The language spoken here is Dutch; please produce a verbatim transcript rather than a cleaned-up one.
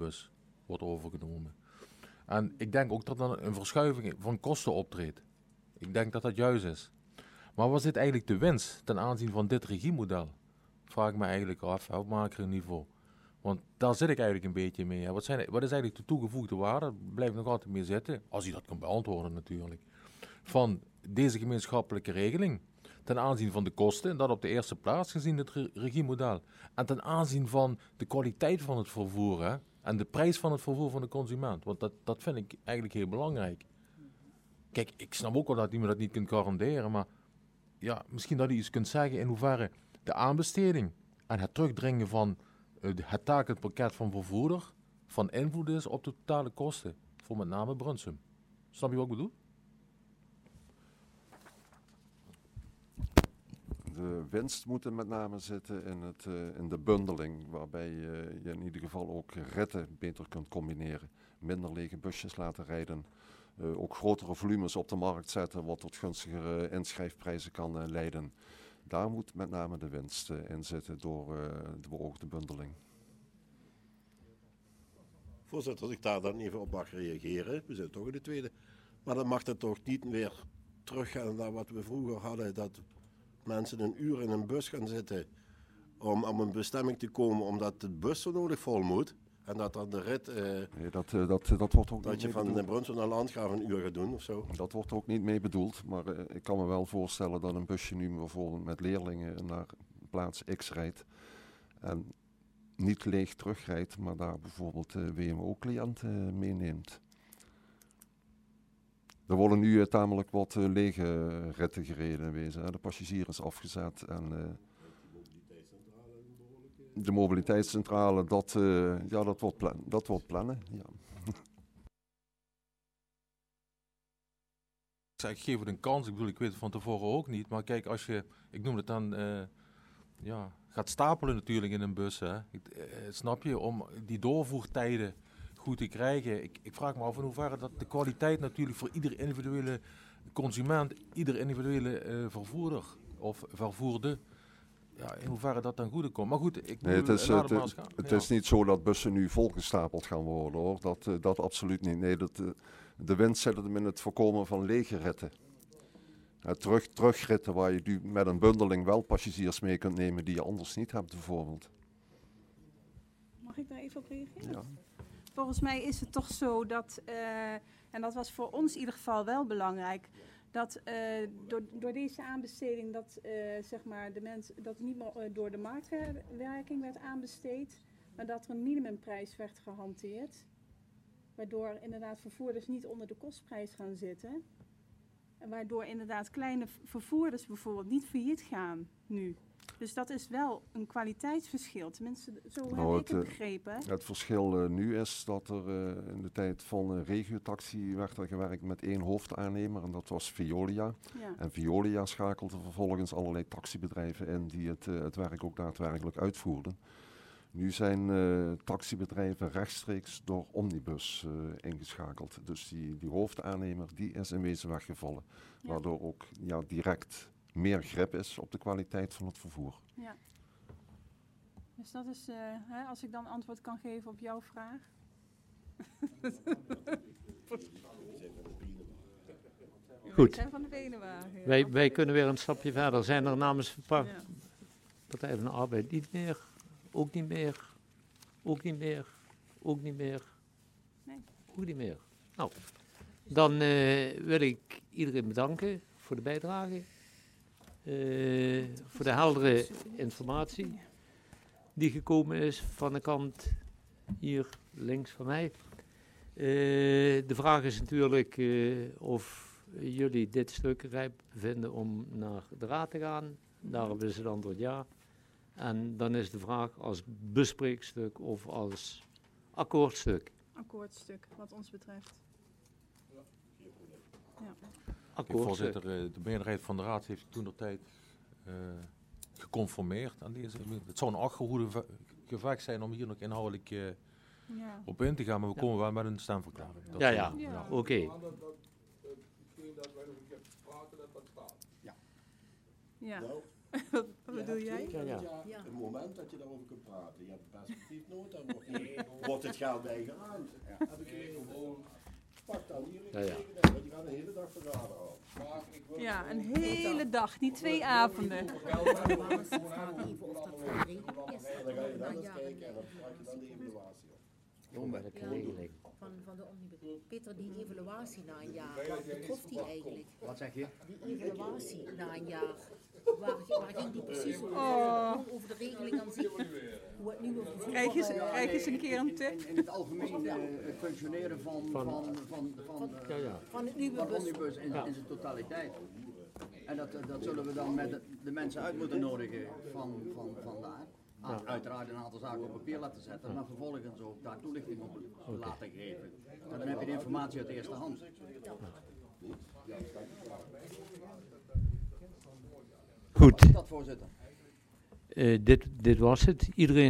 bus wordt overgenomen. En ik denk ook dat er een verschuiving van kosten optreedt. Ik denk dat dat juist is. Maar wat zit eigenlijk de winst ten aanzien van dit regiemodel? Vraag ik me eigenlijk af, op macroniveau. Want daar zit ik eigenlijk een beetje mee. Hè. Wat, zijn, wat is eigenlijk de toegevoegde waarde? Blijf nog altijd mee zitten, als u dat kan beantwoorden natuurlijk. Van deze gemeenschappelijke regeling ten aanzien van de kosten, dat op de eerste plaats gezien het re- regiemodel. En ten aanzien van de kwaliteit van het vervoer, hè, en de prijs van het vervoer van de consument. Want dat, dat vind ik eigenlijk heel belangrijk. Kijk, ik snap ook wel dat u me dat niet kunt garanderen, maar ja, misschien dat u iets kunt zeggen in hoeverre de aanbesteding en het terugdringen van uh, het takenpakket van vervoerder van invloed is op de totale kosten voor met name Brunsum. Snap je wat ik bedoel? De winst moet er met name zitten in, het, uh, in de bundeling, waarbij uh, je in ieder geval ook ritten beter kunt combineren. Minder lege busjes laten rijden, uh, ook grotere volumes op de markt zetten, wat tot gunstigere inschrijfprijzen kan uh, leiden. Daar moet met name de winst uh, in zitten door uh, de beoogde bundeling. Voorzitter, als ik daar dan even op mag reageren, we zijn toch in de tweede, maar dan mag het toch niet meer teruggaan naar wat we vroeger hadden, dat mensen een uur in een bus gaan zitten om op een bestemming te komen omdat de bus zo nodig vol moet. En dat dan de rit, uh, nee, dat, uh, dat, dat, wordt ook dat niet je van bedoeld. Brunsum naar Landgraaf een uur gaat doen of zo. Dat wordt ook niet mee bedoeld, maar uh, ik kan me wel voorstellen dat een busje nu bijvoorbeeld met leerlingen naar plaats X rijdt en niet leeg terugrijdt, maar daar bijvoorbeeld uh, W M O-cliënten uh, meeneemt. Er worden nu uh, tamelijk wat uh, lege uh, ritten gereden in wezen. Hè. De passagier is afgezet en uh, de mobiliteitscentrale, dat, uh, ja, dat, wordt, plan- dat wordt plannen. Ja. Ik geef het een kans, ik bedoel, ik weet het van tevoren ook niet, maar kijk, als je, ik noem het dan, uh, ja, gaat stapelen natuurlijk in een bus, hè. Ik, uh, snap je, om die doorvoertijden goed te krijgen. Ik, ik vraag me af in hoeverre dat de kwaliteit natuurlijk voor ieder individuele consument, ieder individuele uh, vervoerder of vervoerde, ja, in hoeverre dat dan goed komt. Maar goed, ik nee, het is, uh, het, het, het ja. is niet zo dat bussen nu volgestapeld gaan worden, hoor. Dat, uh, dat absoluut niet. Nee, dat, uh, de winst zit hem in het voorkomen van lege ritten. Uh, terug, terugritten waar je nu met een bundeling wel passagiers mee kunt nemen die je anders niet hebt bijvoorbeeld. Mag ik daar even op reageren? Ja. Volgens mij is het toch zo dat, uh, en dat was voor ons in ieder geval wel belangrijk, dat uh, door, door deze aanbesteding dat, uh, zeg maar de mens, dat het niet meer uh, door de marktwerking werd aanbesteed, maar dat er een minimumprijs werd gehanteerd, waardoor inderdaad vervoerders niet onder de kostprijs gaan zitten. En waardoor inderdaad kleine vervoerders bijvoorbeeld niet failliet gaan nu. Dus dat is wel een kwaliteitsverschil. Tenminste, zo Nou, heb ik het het, begrepen. Het verschil uh, nu is dat er uh, in de tijd van uh, regiotaxi werd er gewerkt met één hoofdaannemer en dat was Veolia. Ja. En Veolia schakelde vervolgens allerlei taxibedrijven in die het, uh, het werk ook daadwerkelijk uitvoerden. Nu zijn uh, taxibedrijven rechtstreeks door Omnibus uh, ingeschakeld. Dus die, die hoofdaannemer die is in wezen weggevallen. Ja. Waardoor ook ja, direct meer grip is op de kwaliteit van het vervoer. Ja. Dus dat is, uh, hè, als ik dan antwoord kan geven op jouw vraag. Goed. We zijn van de Benenwagen. Ja. Wij, wij kunnen weer een stapje verder. Zijn er namens de pa- Ja. Partij van de Arbeid niet meer? Ook niet meer? Ook niet meer? Ook niet meer? Nee. Ook niet meer. Nou, dan uh, wil ik iedereen bedanken voor de bijdrage. Uh, voor de heldere informatie die gekomen is van de kant hier links van mij. Uh, de vraag is natuurlijk uh, of jullie dit stuk rijp vinden om naar de raad te gaan. Daarop is het antwoord ja. En dan is de vraag als bespreekstuk of als akkoordstuk. Akkoordstuk, wat ons betreft. Ja. Akkoordstuk. Voorzitter, de meerderheid van de raad heeft toen de tijd uh, geconformeerd aan deze. Het zou een achterhoede gevecht zijn om hier nog inhoudelijk uh, ja. op in te gaan, maar we komen ja. wel met een stemverklaring. Dat ja, ja, ja. ja. oké. Okay. Ja. Wat bedoel jij? Ja, ja. Ja, het moment dat je daarover kunt praten. Je hebt perspectief nodig, dan wordt, niet, wordt het geld bijgeraamd. Heb ik gewoon. Pak dan hier Ja, ja. want je gaat een hele dag vergaderen. Ja, een hele dag, niet twee avonden. Even of dat voor regeling is. En dan ga je dan eens kijken en dan vraag je dan de evaluatie op. Wonderlijke regeling. Van, van de omnibus. Peter, die evaluatie na een jaar, wat betrof die eigenlijk? Wat zeg je? Die evaluatie na een jaar, waar, waar ging die precies over? Oh. Gewoon over de regeling aan zich, hoe het nieuwe vervoer... Krijg je, eh, krijg je eens een keer een tip? In, in het algemeen eh, het functioneren van, van, van, van, van, eh, Ja, ja. van het nieuwe van bus. Omnibus in, Ja. in zijn totaliteit. En dat, dat zullen we dan met de, de mensen uit moeten nodigen van, van, vandaar. Ja. Uiteraard een aantal zaken op papier laten zetten, maar vervolgens ook daar toelichting op laten geven. En dan heb je de informatie uit eerste hand. Goed, Dat voorzitter. eh, dit, dit was het. Iedereen